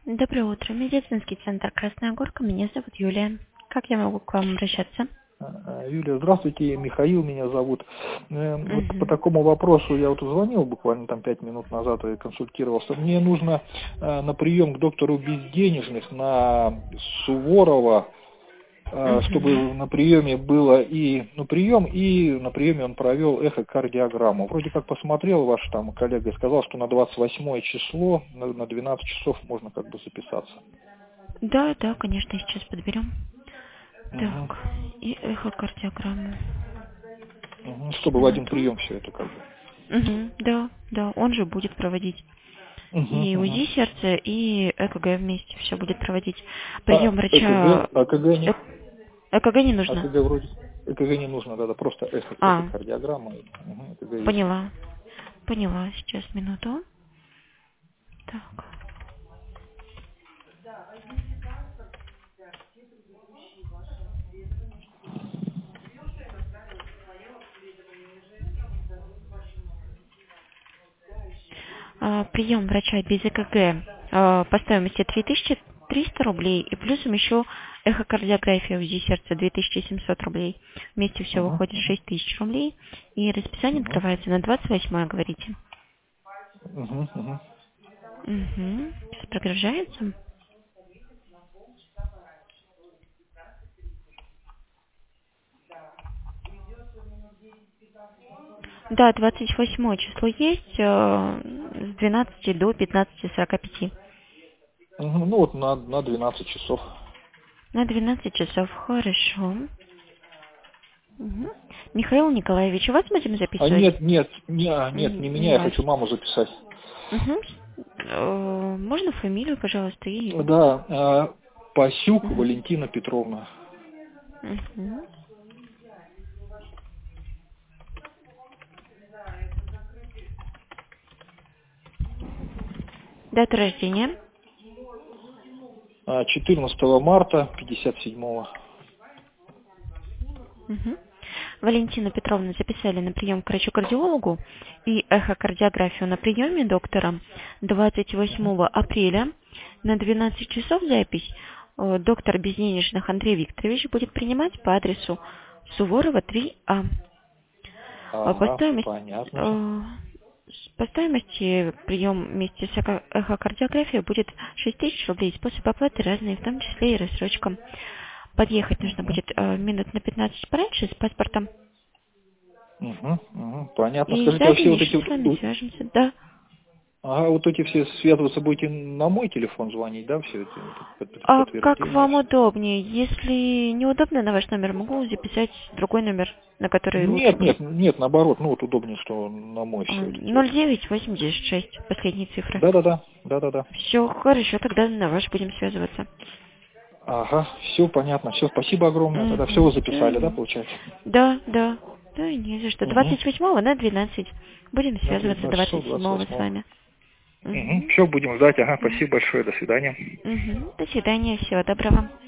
Доброе утро. Медицинский центр Красная Горка. Меня зовут Юлия. Как я могу к вам обращаться? Юлия, здравствуйте, Михаил меня зовут. Вот по Мгм. такому вопросу я вот звонил буквально там 5 минут назад и консультировался. Мне нужно на прием к доктору безденежных на Суворова, чтобы Мгм. на приеме было и прием, и на приеме он провел эхокардиограмму. Вроде как посмотрел, ваш там коллега сказал, что на 28 число, на 12 часов можно как бы записаться. Да, да, конечно, сейчас подберем. Угу. Так, и эхокардиограмму. Угу. Сейчас, Чтобы в один минуту. прием все это как бы. Да, да, он же будет проводить. Угу, И угу. УЗИ сердца, и ЭКГ вместе все будет проводить. Прием врача... АКГ не, ЭКГ не нужно. АКГ вроде, ЭКГ не нужно, да, просто А, эхокардиограмма, ЭКГ есть. поняла. Поняла, сейчас, минуту. Так. Прием врача без ЭКГ по стоимости 3300 рублей и плюсом еще эхокардиография УЗИ сердца 2700 рублей. Вместе все Угу, выходит угу, 6000 рублей. И расписание угу, открывается на 28-е, говорите. угу, угу. Угу. Сейчас прогружается. Да, 28 число есть с 12 до 15:45. Угу. Ну вот на 12 часов. На 12 часов, хорошо. Мгм. Михаил Николаевич, вас будем А записывать? нет, не Не меня, я вас. хочу маму записать. Мгм. Можно фамилию, пожалуйста, и... Да, Пасюк Мгм. Валентина Петровна. Мгм. Дата рождения. 14 марта 57-го. Мгм. Валентина Петровна записали на прием к врачу-кардиологу и эхокардиографию на приеме доктора 28 апреля на 12 часов запись. Доктор безденежных Андрей Викторович будет принимать по адресу Суворова 3А. По Ага, стоимости, понятно. по стоимости прием вместе с эхокардиографией будет 6000 рублей. Способ оплаты разные, в том числе и рассрочка. Подъехать нужно Угу, будет минут на 15 пораньше с паспортом. угу, угу, понятно. И в Скажите, а все вот дальнейшем эти с вами свяжемся. Да. ага, вот эти все связываться будете на мой телефон звонить, да, все это А как подтверждение вам все? удобнее? Если неудобно на ваш номер, могу записать другой номер, на который лучше Нет, будет. нет, нет, наоборот, ну вот удобнее, что на мой все вот эти вот. 0986, последние цифры. Да-да-да. Все хорошо, тогда на ваш будем связываться. Ага, все понятно, все, спасибо огромное, тогда все вы Мгм. записали, да, получается? Да, да. Да, не за что. Угу. 28 на 12. Будем На связываться 12 часов 27 с 28. вами. Угу. Угу. Все, будем ждать, ага, спасибо большое, до свидания. Угу. До свидания, всего доброго.